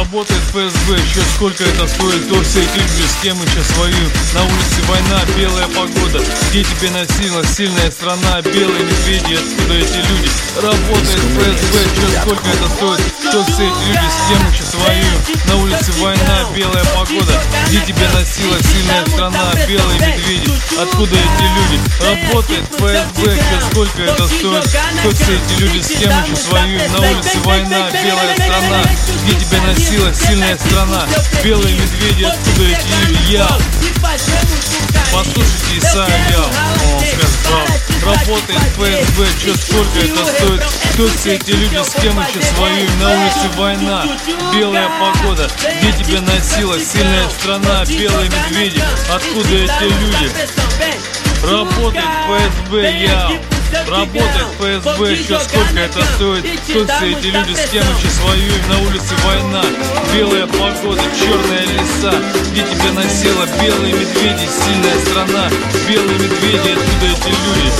Работает ФСБ, еще сколько это стоит? Кто все эти люди, с кем мы сейчас воюем? На улице война, белая погода. Где тебе насила сильная страна? Белые медведи, откуда эти люди? Работает ФСБ, еще сколько это стоит? Кто все эти люди, с кем мы сейчас воюем? На улице война, белая погода. Где тебе насила сильная страна? Белые медведи, откуда эти люди? Работает ФСБ, еще сколько это стоит? Кто все эти люди, с кем мы сейчас воюем? На улице война, белая страна. Где тебя насила сильная страна? Белые медведи, откуда эти люди? Я. Послушайте Исайя, он скажет правду. Работает ФСБ, что сколько это стоит? Кто все эти люди, с кем мы сейчас воюем? На улице война, белая погода. Где тебя насила сильная страна? Белые медведи, откуда эти люди? Работает ФСБ, я. Работает ФСБ, еще сколько это стоит? Кто все эти люди, с кем мы сейчас воюем? На улице война, белая погода, черные леса. Где тебя насила белые медведи, сильная страна? Белые медведи, откуда эти люди?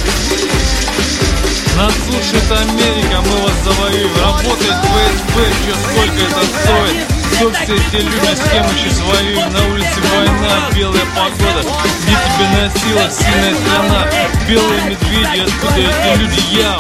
Нас слушает Америка, мы вас завоюем. Работает ФСБ, еще сколько это стоит? Кто все эти люди, с кем мы сейчас воюем? На улице война, белая погода. Где тебя насила сильная страна? Белые медведи, откуда эти люди? Я.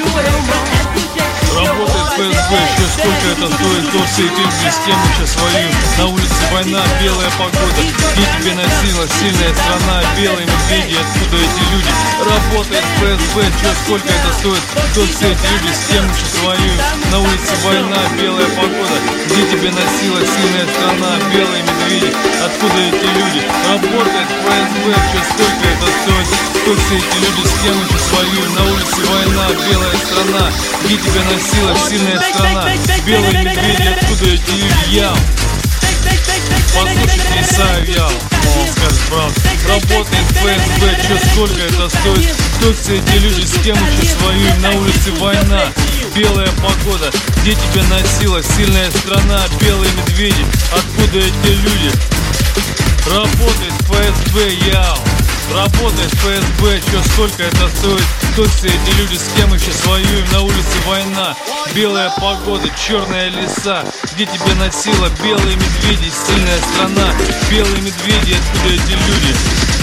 Работает ФСБ, еще сколько это стоит? Кто все эти люди, с кем мы сейчас воюем? На улице война, белая погода. Где тебя насила сильная страна? Белые медведи, откуда эти люди? Работает ФСБ, еще сколько это стоит? Кто все эти люди, с кем мы сейчас воюем? На улице война, белая погода. Где тебя насила сильная страна? Белые медведи, откуда эти люди? Работает ФСБ, еще сколько это стоит? Кто все эти люди, с кем мы сейчас воюем? На улице война, белая страна. Где тебя насила сильная страна? Белые медведи, откуда эти люди? Я. Послушайте Исайя, он скажет правду. Работает ФСБ, что сколько это стоит? Кто все эти люди, с кем мы сейчас воюем? На улице война, белая погода. Где тебя насила сильная страна? Белые медведи, откуда эти люди? Работает ФСБ, я. Работает ФСБ, что сколько это стоит? Кто все эти люди, с кем мы сейчас воюем? На улице война, белая погода, черные леса. Где тебя насила белые медведи, сильная страна? Белые медведи, откуда эти люди?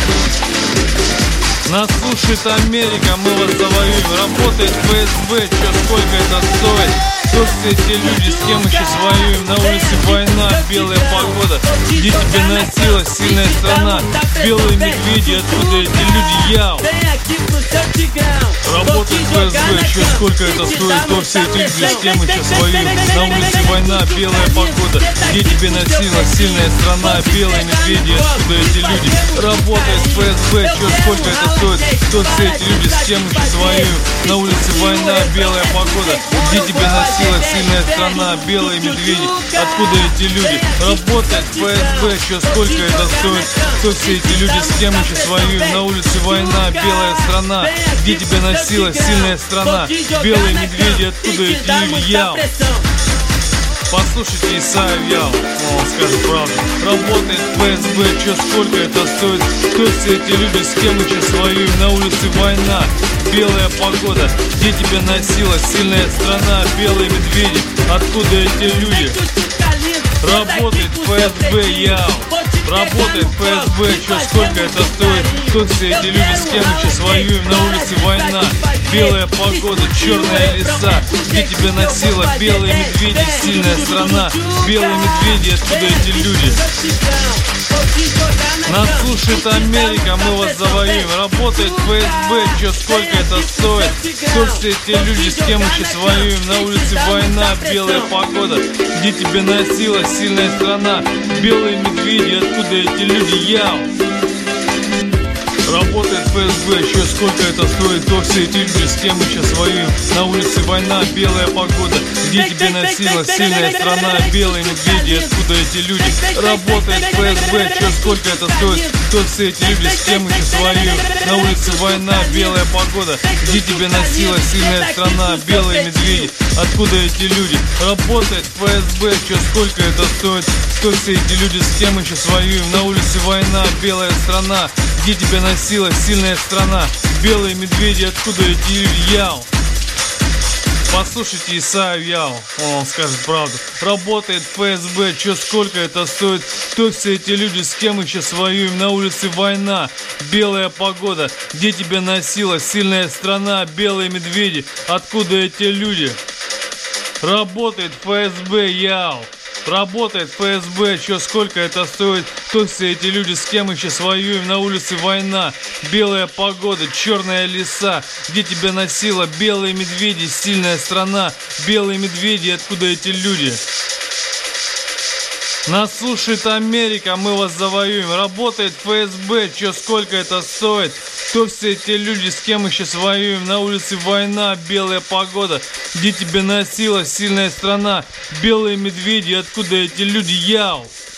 Нас слушает Америка, мы вас завоюем. Работает ФСБ, что сколько это стоит? Кто все эти люди, с кем мы сейчас воюем? На улице война, белая погода. Где тебя насила сильная страна? Белые медведи, откуда эти люди? Я. Работает ФСБ, еще сколько это стоит? Кто все эти люди, с кем мы сейчас воюем? На улице война, белая погода. Где тебя насила сильная страна? Белые медведи, откуда эти люди? Работает ФСБ, еще сколько это стоит? Кто все эти люди, с кем мы сейчас воюем? На улице война, белая погода. Где тебя насила сильная страна? Белые медведи, откуда эти люди? Работает ФСБ, еще сколько это стоит? Кто все эти люди, с кем мы сейчас воюем? На улице война, белая страна. Где тебя насила сильная страна? Белые медведи, откуда эти люди? Я. Послушайте Исайя, он скажет правду. Работает ФСБ, что сколько это стоит? Кто все эти люди, с кем мы сейчас воюем? На улице война, белая погода. Где тебя насила сильная страна? Белые медведи, откуда эти люди? Работает ФСБ, я. Работает ФСБ, что сколько это стоит? Кто все эти люди, с кем мы сейчас воюем? На улице война, белая погода, черные леса. Где тебя насила белые медведи, сильная страна? Белые медведи, откуда эти люди? Нас слушает Америка, мы вас завоюем. Работает ФСБ, что сколько это стоит? Кто все эти люди, с кем мы сейчас воюем? На улице война, белая погода. Где тебя насила сильная страна? Белые медведи, откуда эти люди? Я. Работает ФСБ, еще сколько это стоит? Кто все эти люди, с кем мы сейчас воюем? На улице война, белая погода. Где тебя насила сильная страна? Белые медведи, откуда эти люди? Работает ФСБ, что сколько это стоит? Кто все эти люди, с кем мы сейчас воюем? На улице война, белая погода. Где тебя насила сильная страна? Белые медведи, откуда эти люди? Работает ФСБ, что сколько это стоит? Кто все эти люди, с кем мы сейчас воюем? На улице война, белая страна. Где тебя насила сильная страна? Белые медведи, откуда эти люди? Я. Послушайте Исаю Яу, он скажет правду. Работает ФСБ, чё сколько это стоит? Кто все эти люди, с кем мы сейчас воюем? На улице война, белая погода. Где тебя носила сильная страна, белые медведи? Откуда эти люди? Работает ФСБ, Яу. Работает ФСБ, чё сколько это стоит? Кто все эти люди, с кем мы сейчас воюем? На улице война, белая погода, черная леса. Где тебя носила белые медведи, сильная страна, белые медведи, откуда эти люди? Нас слушает Америка, мы вас завоюем. Работает ФСБ, чё сколько это стоит? Кто все эти люди, с кем мы сейчас воюем? На улице война, белая погода. Где тебя носила сильная страна, белые медведи, откуда эти люди? Яу!